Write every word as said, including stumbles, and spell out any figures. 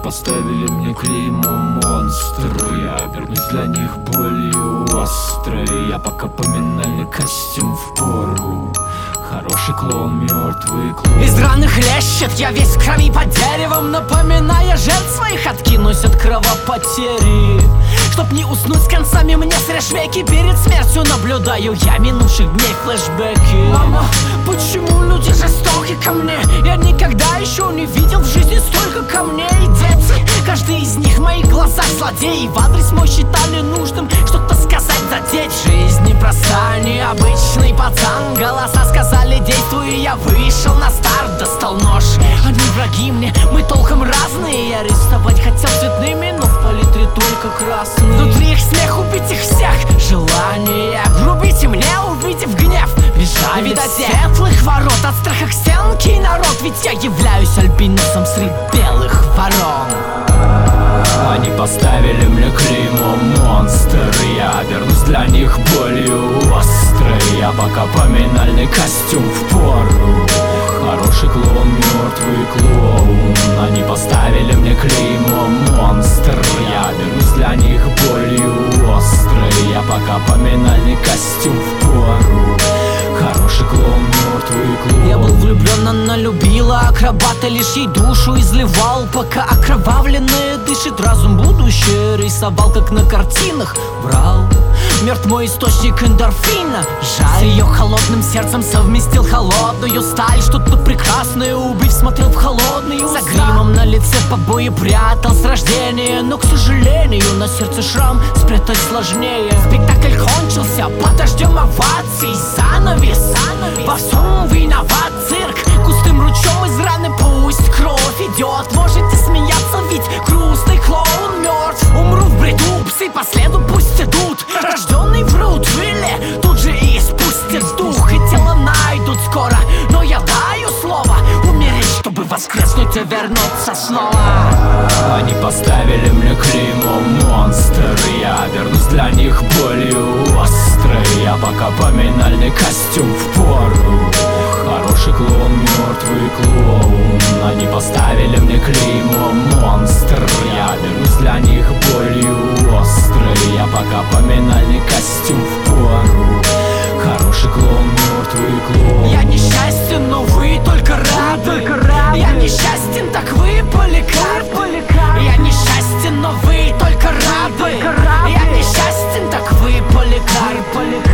поставили мне клеймо монстры. Я обернусь для них болью острой. Я пока поминальный костюм впору. Хороший клоун, мертвый клоун. Из раны хлещет, я весь в крови под деревом, напоминая жертв своих, откинусь от кровопотери. Чтоб не уснуть с концами, мне срежь веки. Перед смертью наблюдаю я минувших дней флешбеки. Мама, почему люди жестоки ко мне? Я никогда еще не видел в жизни столько камней. Дети, каждый из них в моих глазах злодей. В адрес мой считали нужным что-то сказать, задеть. Жизнь непроста, необычный пацан. Голоса сказали действуй, и я вышел на старт. Достал нож, они враги мне, мы толком разные. Я рисовать хотел цветными, но в палитре только красный. Внутри их смех, убить их всех, желание грубите мне, увидев гнев, бежать. Видать светлых ворот, от страха к стенке народ. Ведь я являюсь альбиносом среди белых ворон. Они поставили мне клеймо монстр. Я обернусь для них болью острой. Я пока поминальный костюм впору. Хороший клоун, мертвый клоун. Они поставили мне клеймо монстр. Я обернусь для них болью острой. Я пока поминальный костюм впору. Хороший клоун, мертвый клоун. Я был влюблен, она любила акробата, лишь ей душу изливал. Пока окровавленная дышит, разум будущее рисовал, как на картинах. Врал, мертв мой источник эндорфина. Жаль, с ее холодным сердцем совместил холодную сталь. Что-то прекрасное убив, смотрел в холодные глаза. За гримом на лице побои прятал с рождения. Но, к сожалению, на сердце шрам спрятать сложнее. Спектакль кончился под дождем оваций. Занавес, занавес, во всем виноват цирк. Густым ручьем из раны пусть кровь идет. Можете смеяться, ведь грустный клоун мертв. Умру в бреду, псы по следу пусть идут. Рожденный в Рутвилле тут же и спустит дух. И тело найдут скоро, но я даю слово умереть, чтобы воскреснуть и вернуться снова. Они поставили мне клеймо монстр. Я обернусь для них болью острой. Я пока поминальный костюм впору. Хороший клоун, мертвый клоун. Они поставили мне клеймо монстр. Я обернусь для них болью острой. Я пока поминальный костюм впору. Хороший клоун, мертвый клоун. Я несчастен, но вы только рады. Я несчастен, так вы поликарпы. Я несчастен, но вы только рады. Я несчастен, так вы поликарпы.